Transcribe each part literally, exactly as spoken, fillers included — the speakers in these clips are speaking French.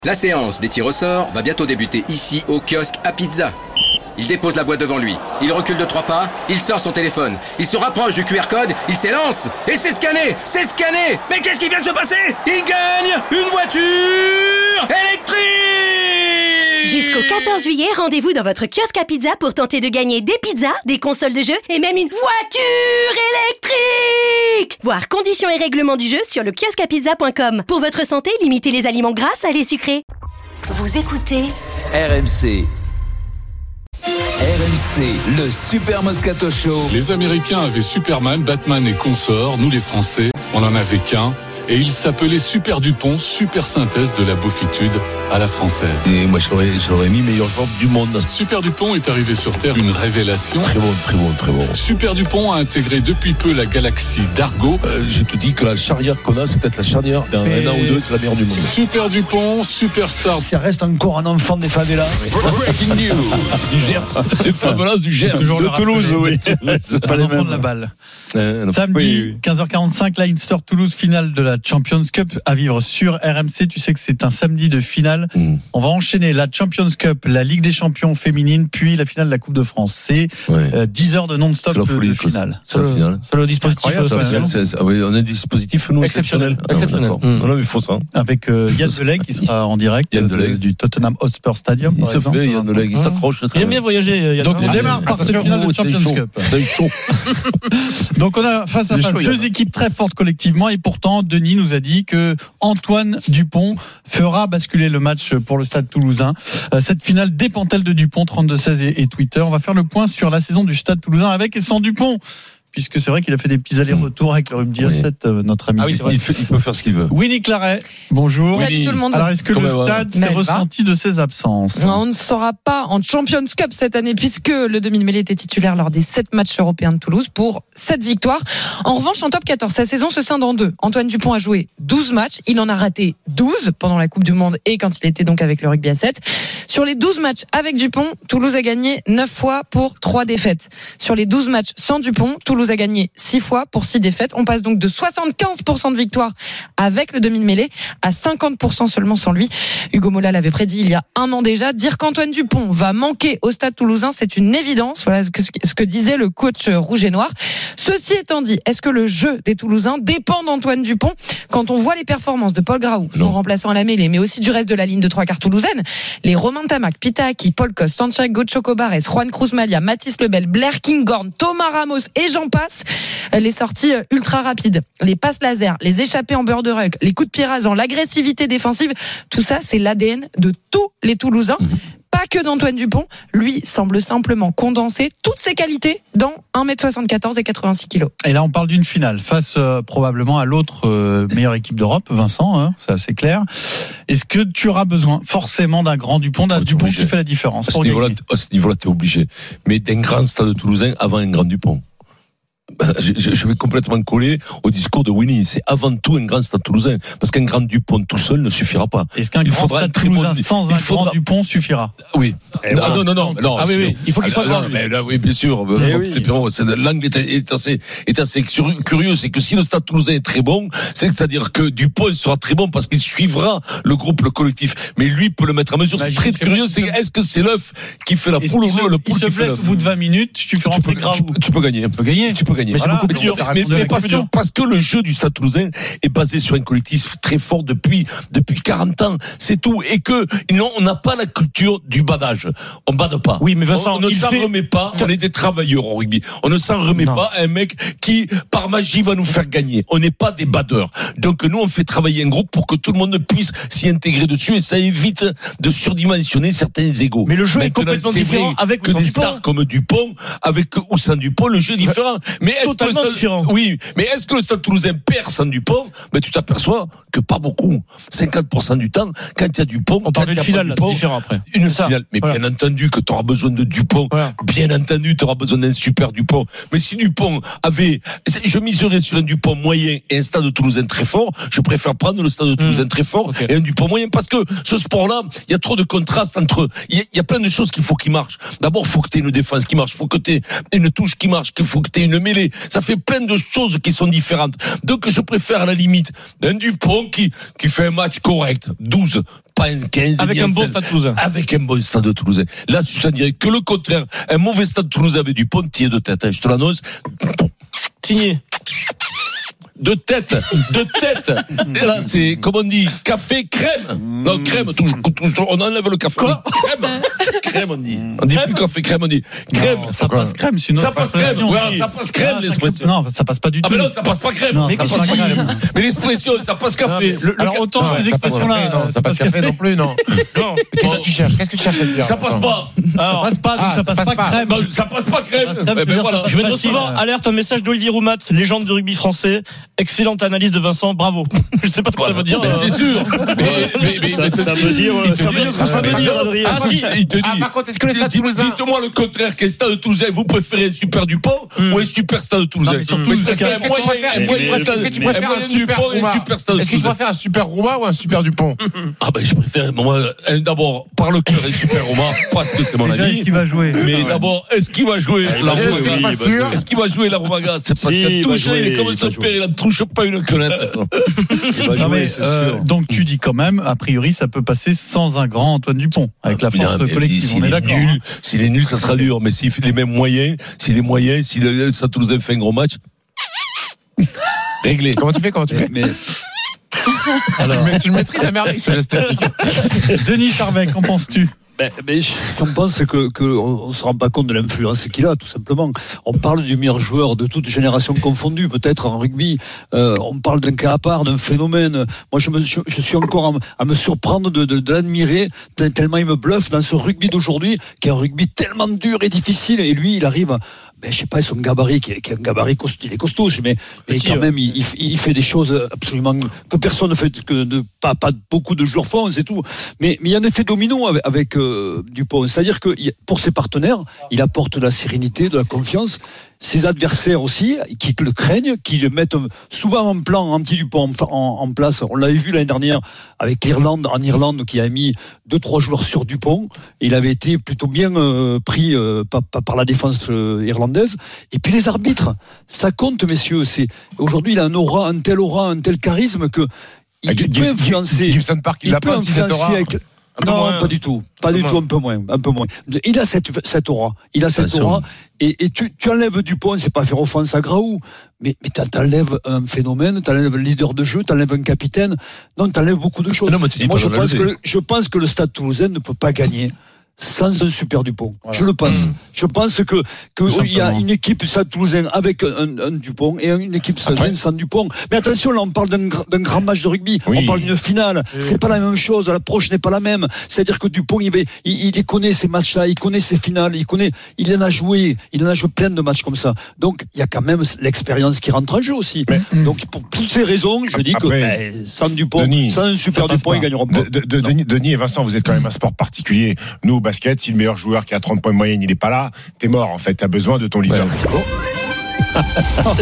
La séance des tirs au sort va bientôt débuter ici au kiosque à pizza. Il dépose la boîte devant lui, il recule de trois pas, il sort son téléphone, il se rapproche du Q R code, il s'élance et c'est scanné, c'est scanné. Mais qu'est-ce qui vient de se passer? Il gagne une voiture électrique! Jusqu'au quatorze juillet, rendez-vous dans votre kiosque à pizza pour tenter de gagner des pizzas, des consoles de jeu et même une voiture électrique! Voir conditions et règlements du jeu sur le kiosque à pizza point com. Pour votre santé, limitez les aliments gras, salés, sucrés. Vous écoutez R M C. R M C, le Super Moscato Show. Les Américains avaient Superman, Batman et consorts. Nous, les Français, on n'en avait qu'un. Et il s'appelait Super Dupont, super synthèse de la beaufitude à la française. Et moi, j'aurais, j'aurais mis meilleur joueur du monde. Super Dupont est arrivé sur Terre, une révélation. Très bon, très bon, très bon. Super Dupont a intégré depuis peu la galaxie d'Argo. Euh, je te dis que la charnière qu'on a, c'est peut-être la charnière d'un Mais... un an ou deux, c'est la meilleure du monde. Super Dupont, superstar. Ça reste encore un enfant des favelas. Breaking news. Du Gers. Des favelas du Gers. De Toulouse, oui. C'est pas les mêmes. De la balle. Euh, Samedi, oui, oui. quinze heures quarante-cinq, Leinster Toulouse, finale de la Champions Cup à vivre sur R M C. Tu sais que c'est un samedi de finale. Mm. On va enchaîner la Champions Cup, la Ligue des Champions féminine, puis la finale de la Coupe de France. C'est ouais. euh, dix heures de non-stop de, folie, de finale. C'est le, finale. C'est le dispositif. C'est, c'est, oui, on a un dispositif nous exceptionnel. Exceptionnel. Ah, non, mais il faut ça. Avec euh, Yann Delay qui sera en direct de, du Tottenham Hotspur Stadium. Il se fait, Yann Delay, il s'accroche. Il aime bien voyager. Yann. Donc on démarre par cette finale de Champions Cup. C'est chaud. Donc on a face à face deux équipes très fortes collectivement et pourtant Denis nous a dit que Antoine Dupont fera basculer le match pour le Stade Toulousain. Cette finale dépend-elle de Dupont? Trente-deux seize et, et Twitter. On va faire le point sur la saison du Stade Toulousain avec et sans Dupont, puisque c'est vrai qu'il a fait des petits allers-retours avec le rugby oui. à sept, notre ami. Ah oui, c'est vrai. Il, fait, il peut faire ce qu'il veut. Winnie Claret, bonjour. Salut Winnie. tout le monde. Alors, est-ce que Comme le stade s'est ressenti de ses absences? Non, on ne saura pas en Champions Cup cette année, puisque le demi-mêlée était titulaire lors des sept matchs européens de Toulouse pour sept victoires. En revanche, en top quatorze, sa saison se scinde en deux. Antoine Dupont a joué douze matchs. Il en a raté douze pendant la Coupe du Monde et quand il était donc avec le rugby à sept. Sur les douze matchs avec Dupont, Toulouse a gagné neuf fois pour trois défaites. Sur les douze matchs sans Dupont, Toulouse a gagné six fois pour six défaites. On passe donc de soixante-quinze pour cent de victoires avec le demi-mêlée à cinquante pour cent seulement sans lui. Hugo Mola l'avait prédit il y a un an déjà. Dire qu'Antoine Dupont va manquer au Stade Toulousain, c'est une évidence. Voilà ce que, ce que disait le coach rouge et noir. Ceci étant dit, est-ce que le jeu des Toulousains dépend d'Antoine Dupont? Quand on voit les performances de Paul Graou, son remplaçant à la mêlée, mais aussi du reste de la ligne de trois quarts toulousaine, les Romain Tamac, Pita Aki, Paul Coste, Santiago Chocobares, Juan Cruz Malia, Mathis Lebel, Blair Kinghorn, Thomas Ramos et j'en passe, les sorties ultra rapides, les passes laser, les échappées en beurre de ruck, les coups de pied rasants, l'agressivité défensive, tout ça c'est l'A D N de tous les Toulousains. Mmh. Pas que d'Antoine Dupont, lui semble simplement condenser toutes ses qualités dans un mètre soixante-quatorze et quatre-vingt-six kilos. Et là on parle d'une finale face euh, probablement à l'autre euh, meilleure équipe d'Europe, Vincent, hein, c'est assez clair. Est-ce que tu auras besoin forcément d'un grand Dupont, d'un Dupont qui fait la différence à ce pour niveau-là, gagner? à ce niveau-là, t'es obligé. Mais d'un grand Stade Toulousain avant un grand Dupont. Je, je, je vais complètement coller au discours de Winnie. C'est avant tout un grand Stade Toulousain, parce qu'un grand Dupont tout seul ne suffira pas. Est-ce qu'un il grand Stade Toulousain sans un faudra... grand Dupont suffira? Oui. Et ah, non, non, non, non. Ah oui, oui. Il faut qu'il soit grand. Mais là, oui, bien sûr. Eh oui. L'angle est, est assez, est assez curieux. C'est que si le Stade Toulousain est très bon, c'est-à-dire que Dupont sera très bon parce qu'il suivra le groupe, le collectif. Mais lui peut le mettre à mesure. C'est très curieux. C'est est-ce que c'est l'œuf qui fait la poule ou le poule qui fait l'œuf? Au bout de vingt minutes, tu fais rentrer Graou. Tu peux gagner. Tu peux gagner. Tu peux gagner. Mais, mais parce, que, parce que le jeu du Stade Toulousain est basé sur un collectif très fort depuis depuis quarante ans, c'est tout. Et que non, on n'a pas la culture du badage. On bade pas. Oui, mais Vincent, on, on ne s'en fait... remet pas. On est des travailleurs au rugby. On ne s'en remet non. pas à un mec qui, par magie, va nous faire gagner. On n'est pas des badeurs. Donc nous, on fait travailler un groupe pour que tout le monde puisse s'y intégrer dessus et ça évite de surdimensionner certains égos. Mais le jeu Maintenant, est complètement est différent avec que des stars comme Dupont, avec ou sans Dupont, le jeu est différent. Mais est-ce que le stade... différent. Oui, mais est-ce que le Stade Toulousain perd sans Dupont? Ben, tu t'aperçois que pas beaucoup. cinquante pour cent du temps, quand il y a Dupont, on parle d'une finale, là, c'est différent après. Une ça. finale. Mais voilà. Bien entendu que tu auras besoin de Dupont. Voilà. Bien entendu, tu auras besoin d'un super Dupont. Mais si Dupont avait, je miserais sur un Dupont moyen et un Stade Toulousain très fort, je préfère prendre le Stade Toulousain mmh. très fort okay. et un Dupont moyen parce que ce sport-là, il y a trop de contrastes entre, il y a plein de choses qu'il faut qu'il marche. D'abord, il faut que tu aies une défense qui marche, il faut que tu aies une touche qui marche, il faut que tu aies une démêlé. Ça fait plein de choses qui sont différentes. Donc, je préfère à la limite un Dupont qui, qui fait un match correct. douze, pas un quinze. Avec un bon stade toulousain. Avec un bon stade toulousain. Là, je te dirais que le contraire, un mauvais stade toulousain avec Dupont, t'y es de tête. Hein, je te l'annonce. Signé. De tête, de tête. Et là, c'est, comme on dit, café, crème. Non, crème, toujours, toujours, on enlève le café. Quoi? Crème. Crème, on dit. On dit plus café, crème, on dit crème. Non, ça passe crème, sinon. Ça passe crème. Ouais, ça passe crème, ah, l'expression. Non, ça passe pas du tout. Ah, mais non, ça passe pas crème. Non, mais ça ça passe passe pas crème. Mais l'expression, ça passe café. Non, le, le, Alors, autant non, ces expressions-là. Ça passe café non plus, non. Non. Qu'est-ce que tu cherches? Qu'est-ce que tu cherches à dire? Ça passe pas. Ça passe pas, donc ça passe pas crème. Ça passe pas crème. Je vais de recevoir alerte, un message d'Olivier Roumat, légende du rugby français. Excellente analyse de Vincent. Bravo. Je sais pas ce que ça veut dire. Bien sûr. Ça veut dire ça veut dire ce que ça veut dire, Adrien. Ah si, il te dit. Ah, par contre, est-ce que le stade toulousain. Dites-moi le contraire, quel stade toulousain vous préférez, un super Dupont ou un super stade toulousain? Est-ce que tu préfères un super Roumain? Est-ce que tu préfères un super Roumain ou un super Dupont? Ah ben je préfère moi d'abord par le cœur un super Roumain parce que c'est mon Déjà, avis. est-ce qu'il va jouer? Mais d'abord, est-ce qu'il va jouer la Roumaga? Est-ce qu'il va jouer la Roumaga? C'est parce que touché, il est comme son père, il ne touche pas une quenette. Non, mais, euh, donc tu dis quand même, a priori, ça peut passer sans un grand Antoine Dupont avec la force non, collective. On est d'accord. Nul, hein. S'il est nul, ça sera dur. Mais s'il fait les mêmes moyens, s'il est moyen, si le Stade Toulousain fait un gros match, réglé. Comment tu fais? Comment tu fais? Mais... Alors... tu le maîtrises à merveille ce geste. Denis Charvet, qu'en penses-tu? Mais, mais on pense que, que on ne se rend pas compte de l'influence qu'il a, tout simplement. On parle du meilleur joueur de toute génération confondue, peut-être en rugby. Euh, on parle d'un cas à part, d'un phénomène. Moi, je, me, je, je suis encore à, à me surprendre de, de, de l'admirer, tellement il me bluffe dans ce rugby d'aujourd'hui, qui est un rugby tellement dur et difficile. Et lui, il arrive... Ben, je sais pas, son gabarit, qui est, qui est un gabarit costaud, il est costaud, mais, mais quand même, il, il, il fait des choses absolument que personne ne fait, que de, pas, pas beaucoup de joueurs font, c'est tout. Mais, mais il y a un effet domino avec, avec euh, Dupont. C'est-à-dire que pour ses partenaires, il apporte de la sérénité, de la confiance. Ses adversaires aussi, qui le craignent, qui le mettent souvent en plan anti-Dupont en, en, en place. On l'avait vu l'année dernière avec l'Irlande, en Irlande, qui a mis deux, trois joueurs sur Dupont. Il avait été plutôt bien euh, pris euh, par, par la défense euh, irlandaise. Et puis les arbitres, ça compte, messieurs. C'est aujourd'hui, il a un aura, un tel aura, un tel charisme que il, il peut influencer. Gibson Park, il, il l'a pas aussi cette aura. Avec, non, moins, pas du tout. Pas du moins. tout, un peu moins, un peu moins. Il a cette, cette aura. Il a cette ah, aura. Et, et tu, tu enlèves Dupont, c'est pas faire offense à Graou, mais, mais t'enlèves un phénomène, t'enlèves le leader de jeu, t'enlèves un capitaine. Non, t'enlèves beaucoup de choses. Non, mais moi, je pense que, le, je pense que le Stade Toulousain ne peut pas gagner sans un super Dupont. Voilà. Je le pense. Mmh. Je pense que, que il y a une équipe Stade Toulousain avec un, un Dupont et une équipe Stade sans Dupont. Mais attention, là, on parle d'un, d'un grand match de rugby. Oui. On parle d'une finale. Oui. C'est pas la même chose. L'approche n'est pas la même. C'est-à-dire que Dupont, il, il, il connaît ces matchs-là, il connaît ces finales, il connaît, il en a joué, il en a joué plein de matchs comme ça. Donc, il y a quand même l'expérience qui rentre en jeu aussi. Mais, donc, pour toutes ces raisons, je dis après, que, ben, sans Dupont, Denis, sans un super Dupont, pas. ils gagneront pas. De, de, de, Denis, Denis et Vincent, vous êtes quand même un sport particulier. Nous, au basket, si le meilleur joueur qui a trente points de moyenne, il est pas là, t'es mort en fait, t'as besoin de ton leader. Ouais. Oh.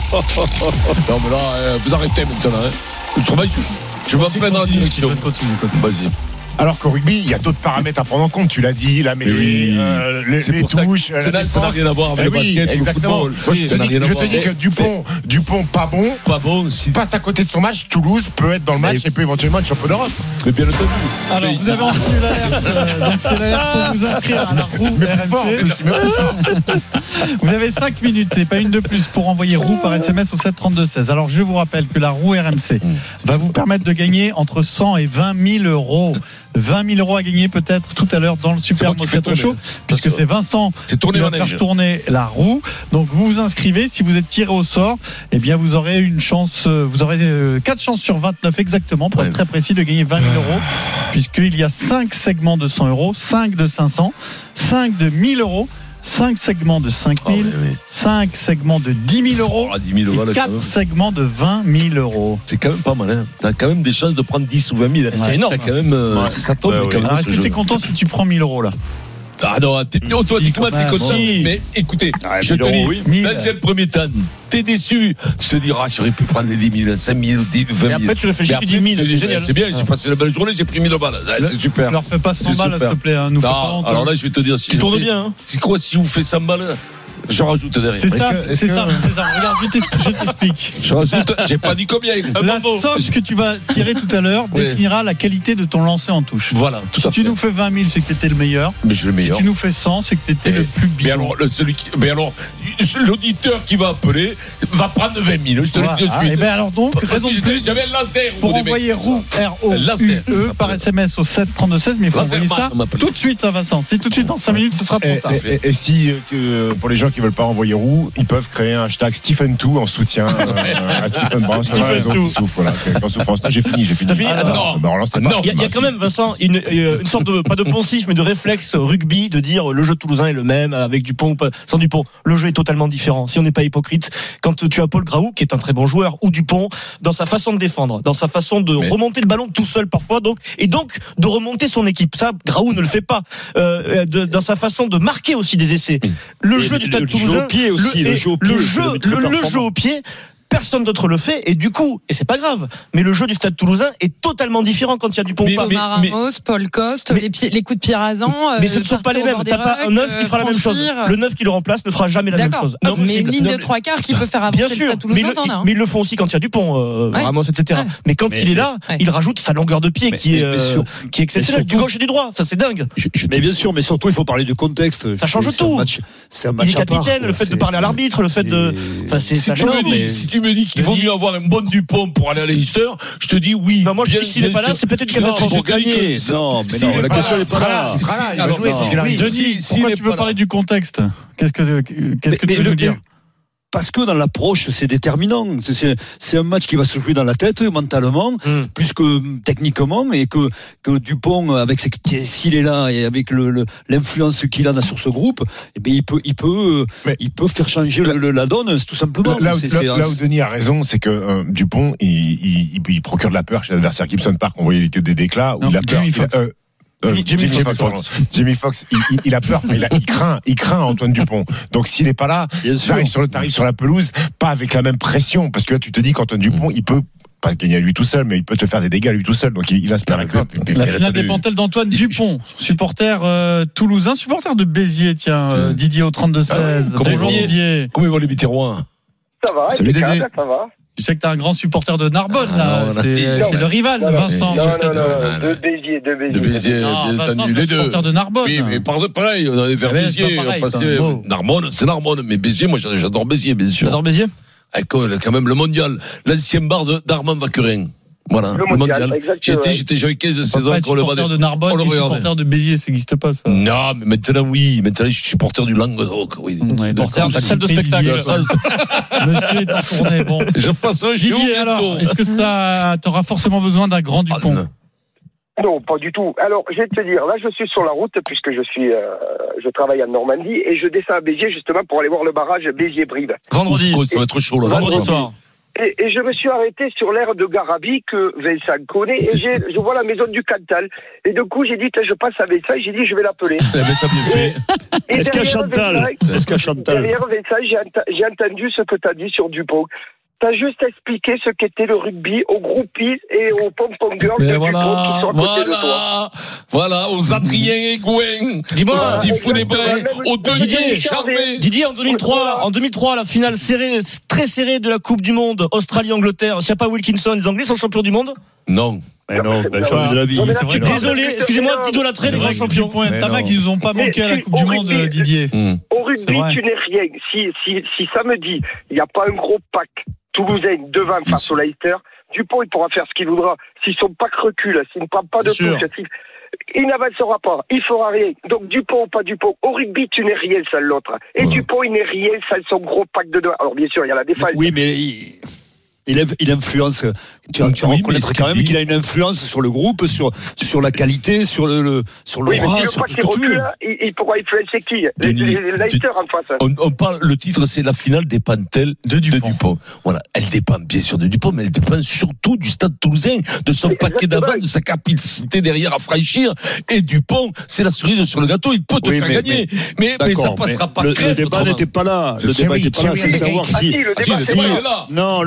Non mais là, euh, vous arrêtez maintenant. Hein. Le travail, je, je m'en dans la direction. Vas-y. Alors qu'au rugby, il y a d'autres paramètres à prendre en compte. Tu l'as dit, la mêlée, oui, euh, les, les touches, ça, la ça n'a rien à voir avec eh le oui, basket, exactement. le football. Oui, je te dis, je te dis que Dupont, Dupont pas bon, pas bon, si... passe à côté de son match. Toulouse peut être dans le match mais... et peut éventuellement être champion d'Europe. Mais bien entendu. Alors mais... vous avez entendu l'alerte. Euh, donc c'est l'alerte pour vous inscrire à la roue R M C. Vous avez cinq minutes et pas une de plus pour envoyer roue par S M S au sept trente-deux seize. Alors je vous rappelle que la roue R M C va vous permettre de gagner entre cent et vingt mille euros. vingt mille euros à gagner peut-être tout à l'heure dans le Super Moscato Show, puisque c'est Vincent c'est qui va faire tourner la roue. Donc vous vous inscrivez, si vous êtes tiré au sort, eh bien vous aurez une chance, vous aurez quatre chances sur vingt-neuf exactement, pour ouais. être très précis, de gagner vingt mille euros, puisqu'il y a cinq segments de cent euros, cinq de cinq cents, cinq de mille euros, cinq segments de cinq mille, oh, oui, oui. cinq segments de dix mille euros, oh, dix mille euros et quatre segments de vingt mille euros. C'est quand même pas mal, hein. T'as quand même des chances de prendre dix ou vingt mille. Ouais. C'est énorme. T'as quand même, euh, ouais. ça tombe. Ouais, ouais. Alors, est-ce que t'es content si tu prends mille euros, là? Ah non, t'es, t'es automatiquement t'es content. Si. Mais écoutez, ah, je te dis, oui, dans le premier temps, t'es déçu. Tu te diras, j'aurais pu prendre les dix mille, cinq mille, dix, vingt mille. Et après, tu réfléchis, tu dis mille, c'est génial. C'est bien, j'ai passé la belle journée, j'ai pris mille balles. C'est super. Ne leur fais pas cent balles, s'il te plaît. Nous non, alors là, je vais te dire, si tu tournes bien. C'est quoi, si vous faites cent balles? Je rajoute derrière. C'est ça, que- c'est que- ça, c'est ça. Regarde, je t'ex- je t'explique. Je rajoute, j'ai pas dit combien. La somme que tu vas tirer tout à l'heure Oui. définira la qualité de ton lancer en touche. Voilà, tout Si à tu fait. nous fais vingt mille, c'est que t'étais le meilleur. Mais je suis le Si meilleur. tu nous fais cent, c'est que t'étais Et- le plus Mais bidon. alors, le, celui qui, mais alors, l'auditeur qui va appeler va prendre vingt mille. Je te Voilà. le dis tout Ah, de et suite. ben alors donc, Parce raison que de plus j'avais le laser. pour au envoyer début. roux R O Laser, U E ça par S M S au sept trente-deux seize, mais il faut Laser envoyer man, ça on m'appelle. tout de suite à Vincent. Si tout de suite dans cinq minutes, ce sera trop Et, tard. et- et si euh, que, pour les gens qui veulent pas envoyer roux, ils peuvent créer un hashtag Stephen Two en soutien euh, à Stephen Brown. C'est la Stephen raison Two. qui souffre, voilà. C'est en souffrance. Non, j'ai fini, j'ai fini. T'as fini Ah, Attends, non, bah, alors, c'est non. pas- Il y, a, il y a quand même, Vincent, une, euh, une sorte de, pas de poncif, mais de réflexe rugby de dire le jeu toulousain est le même avec Dupont ou pas- sans Dupont. Le jeu est totalement différent. Si on n'est pas hypocrite, quand tu as Paul Graou, qui est un très bon joueur, ou Dupont, dans sa façon de défendre, dans sa façon de Mais- remonter le ballon tout seul parfois, donc, et donc de remonter son équipe. Ça, Graou ne le fait pas. Euh, de, dans sa façon de marquer aussi des essais. Le Et jeu le- du Stade le jeu Toulousain, au pied aussi, le et jeu au pied, le c'est jeu, le très le- le performant. jeu au pied. Personne d'autre le fait et du coup, et c'est pas grave, mais le jeu du Stade Toulousain est totalement différent quand il y a Dupont. Mais- ou pas. Thomas mais- Ramos, Paul Coste, mais- les, pieds- les coups de pied rasants. Mais ce euh, ne sont pas partir les au bord mêmes. des T'as pas un rucks, neuf qui fera la même chose. franchir. Le neuf qui le remplace ne fera jamais la même D'accord. chose. Non, mais une Impossible. ligne Non, de mais- trois quarts qui peut faire avancer Bien le sûr, Stade mais, Toulousain, le- t'en as, hein. mais ils le font aussi quand il y a Dupont, euh, Ouais. Ramos, et cetera. Ouais. Mais quand Mais- il est là, ouais. il rajoute sa longueur de pied Mais- qui est, mais- mais euh, sur- qui est exceptionnelle, mais du surtout- gauche et du droit. Ça, c'est dingue. Je- je- Mais bien sûr, mais surtout, il faut parler du contexte. Ça change C'est tout. un match, c'est un Il match est à part, capitaine, quoi. le fait de C'est- parler à l'arbitre, le fait de, enfin, c'est, Si ça tu, change. me dis, mais- si tu me dis qu'il vaut mieux avoir un bon Dupont pour aller à Leinster, je te dis oui. Non, moi, je Bien- dis que s'il n'est bien pas là, sûr. c'est peut-être une Non, catastrophe. je Pour te dis gagner. que- Non, mais s'il non, est la pas question là, n'est pas sera là. là. Si, si, il va Alors, jouer, non, c'est qu'il oui, arrive. si- Denis, s'il pourquoi est tu veux pas parler là. du contexte? Qu'est-ce que qu'est-ce que Mais- tu veux mais nous le- dire? Parce que dans l'approche, c'est déterminant. C'est- C'est c'est un match qui va se jouer dans la tête, mentalement, Mm. plus que techniquement, et que, que Dupont, avec ses, s'il est là et avec le, le- l'influence qu'il a sur ce groupe, eh bien, il peut, il peut, Mais- il peut faire changer le- le- la donne, tout simplement. Là où, C'est- là- c'est- là où Denis a raison, c'est que euh, Dupont, il, il, il, il procure de la peur chez l'adversaire. Gibson Park, on voyait que des déclats où Non, il a peur. Jamie Il a- Foxx. euh, euh, Jamie- Jamie Jamie Foxx. Foxx, pardon. Jamie Foxx, il, il, il a peur, il, a- il craint, il craint Antoine Dupont. Donc s'il n'est pas là, Bien sûr. t'arrives sur le tarif sur la pelouse, pas avec la même pression, parce que là tu te dis qu'Antoine Dupont, il peut pas gagner à lui tout seul, mais il peut te faire des dégâts à lui tout seul. Donc il, il inspire la crainte. La finale dépend-elle d'Antoine Dupont, supporter euh, toulousain, supporter de Béziers, tiens, euh, Didier au trente-deux seize. Ah oui, Bonjour Didier. Didier. Comment ils vont les Biterrois? Ça va, Salut, impeccable, Dédé. ça va. Tu sais que t'es un grand supporter de Narbonne, Ah, là. non, C'est non, c'est non, le rival, Non, non, Vincent. non, jusqu'à non, non, demain. non, de Béziers, de Béziers. De Béziers, Non, bien Vincent, entendu, c'est les deux. supporter de Narbonne. Oui, mais par pareil, on allait vers Ah ouais, c'est Béziers, pas pareil, on passait. ça. Bon. Narbonne, c'est Narbonne, mais Béziers, moi j'adore Béziers, bien sûr. J'adore Béziers. Ah, quand même, le mondial, l'ancien bar de- d'Armand Vaquerin. Voilà, Le mondial, exactement. J'étais, j'étais, j'avais quinze On seize peut pas ans être quand on le supporter regardait. de Narbonne on le et regardait. supporter de Béziers, ça n'existe pas, ça. Non, mais maintenant, oui. Maintenant, je suis supporter du Languedoc, oui. Ouais, Supporter d'accord, de la j'ai salle de compris, spectacle. Didier. Monsieur est en tournée, bon. Je passe un chiot Didier, alors, bientôt. est-ce que ça t'auras forcément besoin d'un grand Ah, Dupont? non. Non, pas du tout. Alors, je vais te dire, là, je suis sur la route puisque je suis, euh, je travaille en Normandie et je descends à Béziers justement pour aller voir le barrage Béziers-Brive. Vendredi. Ouf, ça va être chaud, là. Vendredi soir. Et, et je me suis arrêté sur l'aire de Garabi que Vincent connaît et j'ai, je vois la maison du Cantal. Et du coup, j'ai dit, tiens, je passe à Vincent, j'ai dit, je vais l'appeler. Eh ben, t'as bien fait. Et Est-ce qu'il y a derrière Chantal? Vincent- Est-ce qu'il y a Chantal? Derrière Vincent, j'ai, enta- j'ai entendu ce que tu as dit sur Dupont. Tu as juste expliqué ce qu'était le rugby aux groupies et aux pom-pom girls de Mais Dupont qui voilà, sont à côté de toi. voilà, voilà, aux Adrien et Gouin, Dis-moi, aux Steve exactement, Founébray, même- aux Denis Didier, Charvet. Didier, en deux mille trois, en deux mille trois, la finale serrée, très serrée de la Coupe du Monde, Australie-Angleterre. S'il n'y a pas Wilkinson, les Anglais sont champions du monde? Non. Mais non, ben, Non, jamais de la vie. non, mais C'est vrai là, que- tu Désolé, parles- excusez-moi d'idolâtrer C'est les vrai grands que champions. Dupont et Mais Tamac, non. ils nous ont pas Mais manqué à la si, Coupe du au Monde, rugby- Didier. Hmm. Au rugby, C'est vrai. tu n'es rien. Si, si, si samedi, il n'y a pas un gros pack toulousain devant face au Leicester, Dupont, il pourra faire ce qu'il voudra. Si son pack recule, s'il ne prend pas de Bien sûr. touche, s'il- il n'avancera pas. Il fera rien. Donc, Dupont ou pas Dupont, au rugby, tu n'es rien sans l'autre. Et Ouais. Dupont, il n'est rien sans son gros pack de devant. Alors, bien sûr, il y a la défense. Oui, mais il, il, inf- il influence. Tu, tu Oui, reconnaîtras mais quand ce même qu'il qu'il a une influence sur le groupe, sur, sur la qualité, sur le, le sur Oui, mais l'aura, si le sur pack tout il ce que tu veux. recule, il, il pourra influencer qui les, Denis, les- les Leicester en face. On, on parle, le titre, c'est la finale dépend-elle De Dupont. Voilà. Elle dépend bien sûr de Dupont, mais elle dépend surtout du Stade Toulousain, de son Mais paquet exactement. d'avant, de sa capacité derrière à franchir. Et Dupont, c'est la cerise sur le gâteau, il peut te Oui, faire mais- gagner. Mais, mais, ça D'accord, passera mais pas le, crème, le débat autrement. n'était pas là. C'est Le débat Thierry, n'était pas là. Thierry C'est Henry. savoir Ah si. si, le Ah, si, débat, le c'est débat pas- est là. Non, le débat,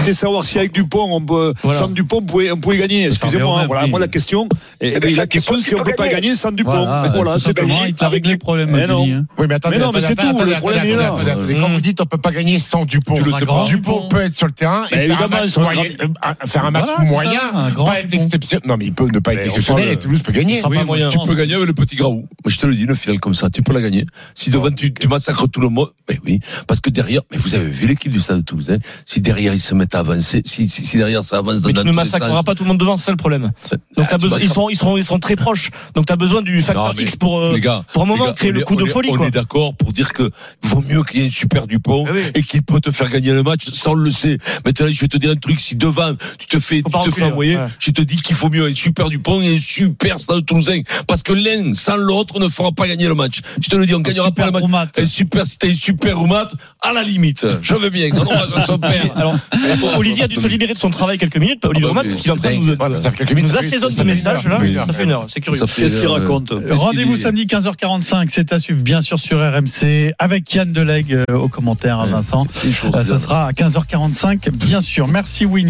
c'était savoir si avec Dupont, on peut, voilà. sans Dupont, on pouvait, on pouvait gagner. Excusez-moi. Voilà, moi la question. Et, et la question, c'est on peut pas gagner sans Dupont. Voilà, voilà c'est tout. Il t'a réglé le problème. Mais non. Oui, mais attendez, mais non, mais c'est tout. Le problème est là. Quand vous dites on peut pas gagner sans Dupont, Dupont peut être sur le terrain et faire un match moyen, faire un match moyen, pas être exceptionnel. Non, mais il peut ne pas être exceptionnel et Toulouse peut gagner. Tu peux gagner avec le petit Graou. Je te le dis, une finale comme ça, tu peux la gagner. Si devant tu massacres tout le monde, mais oui, parce que derrière, mais vous avez vu l'équipe du Stade Toulousain. Si derrière ils se mettent à avancer, si si derrière ça avance dans mais tu ne massacreras pas tout le monde devant, c'est ça le problème. Donc t'as besoin, ils seront ils seront ils seront très proches. Donc t'as besoin du facteur X pour pour un moment créer le coup de folie. On est d'accord pour dire que vaut mieux qu'il y ait un super Dupont et qu'il peut te faire gagner le match. Ça on le sait. Maintenant je vais te dire un truc, si devant tu te fais tu te fais envoyer, je te dis qu'il faut mieux un super Dupont et un super Stade Toulousain, parce que l'un sans l'autre ne fera pas gagner le match. Je te le dis, on gagnera pas le match. Un super, c'était un super Roumat, à la limite. Je veux bien, quand on va à son père. Alors, Olivier a dû se libérer de son travail quelques minutes, Olivier Roumat, parce qu'il est en train de nous, nous assaisonne ce message, là. Ça fait une heure, c'est curieux. Qu'est-ce qu'il raconte? Rendez-vous samedi quinze heures quarante-cinq, c'est à suivre, bien sûr, sur R M C, avec Yann Delegue aux commentaires, Vincent. Ça sera à quinze heures quarante-cinq, bien sûr. Merci, Winnie.